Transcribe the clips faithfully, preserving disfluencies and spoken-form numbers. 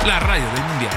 la radio del Mundial.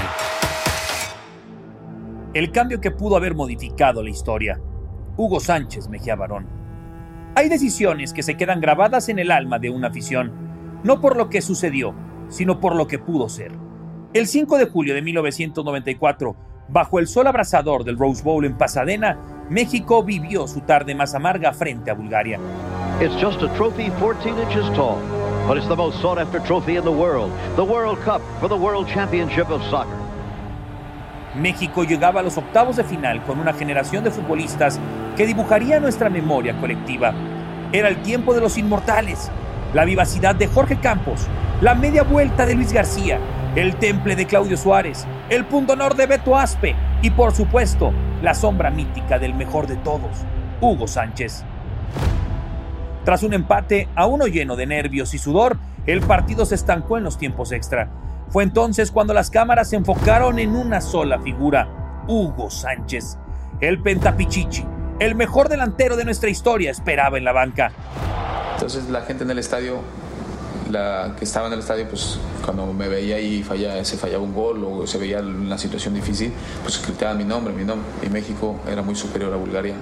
El cambio que pudo haber modificado la historia. Hugo Sánchez Mejía Barón. Hay decisiones que se quedan grabadas en el alma de una afición, no por lo que sucedió, sino por lo que pudo ser. El cinco de julio de mil novecientos noventa y cuatro, bajo el sol abrasador del Rose Bowl en Pasadena, México vivió su tarde más amarga frente a Bulgaria. It's just a trophy fourteen inches tall, but it's the most sought after trophy in the world, the World Cup for the World Championship of Soccer. México llegaba a los octavos de final con una generación de futbolistas que dibujaría nuestra memoria colectiva. Era el tiempo de los inmortales, la vivacidad de Jorge Campos, la media vuelta de Luis García, el temple de Claudio Suárez, el pundonor de Beto Aspe y, por supuesto, la sombra mítica del mejor de todos, Hugo Sánchez. Tras un empate a uno lleno de nervios y sudor, el partido se estancó en los tiempos extra. Fue entonces cuando las cámaras se enfocaron en una sola figura, Hugo Sánchez. El pentapichichi, el mejor delantero de nuestra historia, esperaba en la banca. Entonces la gente en el estadio, la que estaba en el estadio, pues cuando me veía y falla, se fallaba un gol o se veía una situación difícil, pues gritaban mi nombre, mi nombre. Y México era muy superior a Bulgaria.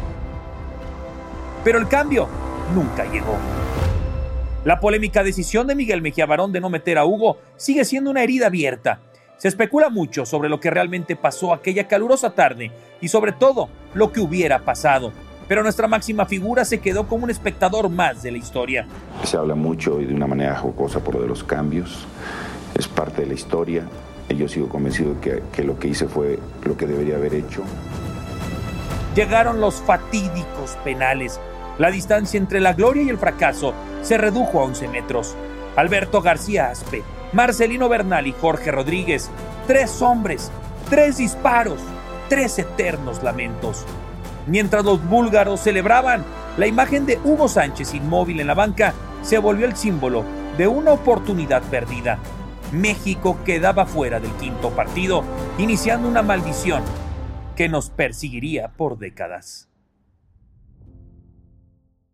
Pero el cambio nunca llegó. La polémica decisión de Miguel Mejía Barón de no meter a Hugo sigue siendo una herida abierta. Se especula mucho sobre lo que realmente pasó aquella calurosa tarde y sobre todo lo que hubiera pasado. Pero nuestra máxima figura se quedó como un espectador más de la historia. Se habla mucho y de una manera jocosa por lo de los cambios. Es parte de la historia. Yo sigo convencido de que, que lo que hice fue lo que debería haber hecho. Llegaron los fatídicos penales. La distancia entre la gloria y el fracaso se redujo a once metros. Alberto García Aspe, Marcelino Bernal y Jorge Rodríguez. Tres hombres, tres disparos, tres eternos lamentos. Mientras los búlgaros celebraban, la imagen de Hugo Sánchez inmóvil en la banca se volvió el símbolo de una oportunidad perdida. México quedaba fuera del quinto partido, iniciando una maldición que nos perseguiría por décadas.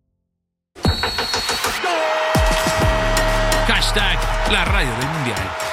Hashtag la radio del Mundial.